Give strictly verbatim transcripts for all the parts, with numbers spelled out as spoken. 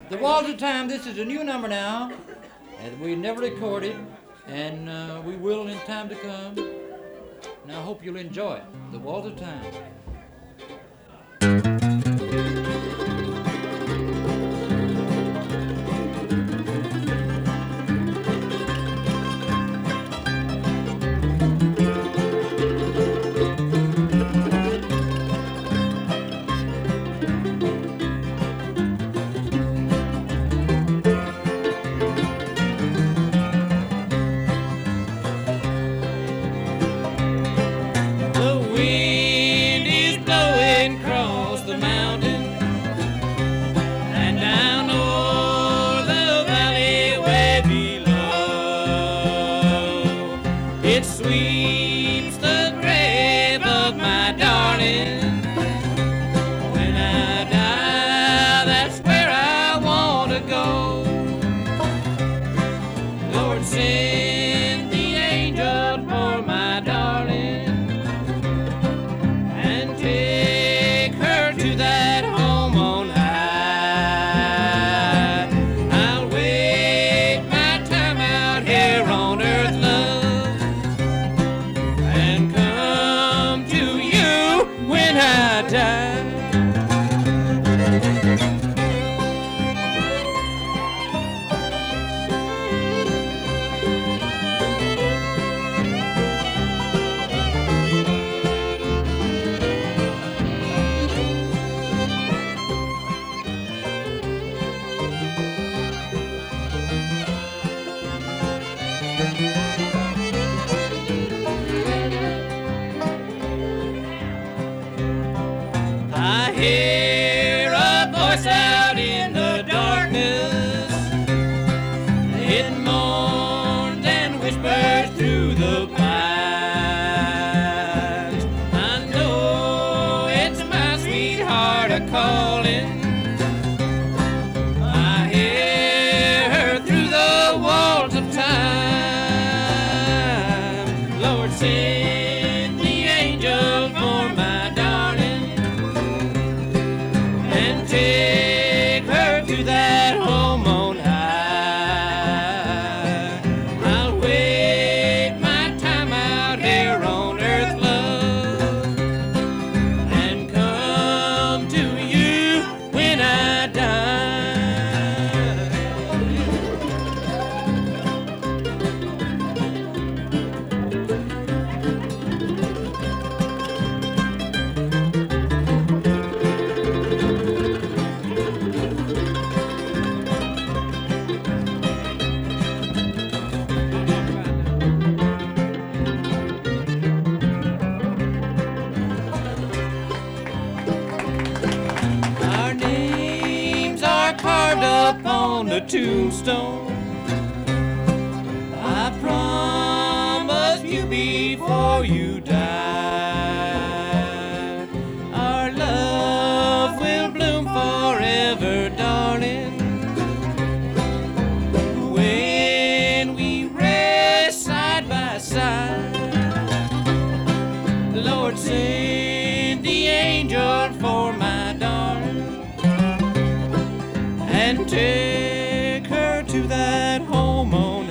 The Walls of Time, this is a new number now, and we never recorded, and uh, we will in time to come. And I hope you'll enjoy it. The Walls of Time. It sweeps the grave of my darling. When I die, that's where I want to go. Lord, send the angels for my darling and take her to that home on high. I'll wait my time out here on earth, love, when I die. I hear a voice out in the darkness. It mourns and whispers through the pines. I know it's my sweetheart a-calling. I hear her through the walls of time. Lord, send the angels for my darling and take her to that home on high. I'll wait my time out here on earth, love, and come to you when I die. Our names are carved up on the tombstone. I promise you before you die. Our love will bloom forever, darling, when we rest side by side. Lord, send the angel for my darling and take her to that home on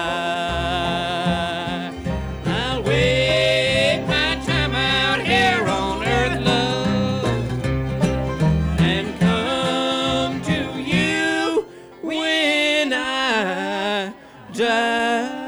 high. I'll wait my time out here on earth, love, and come to you when I die.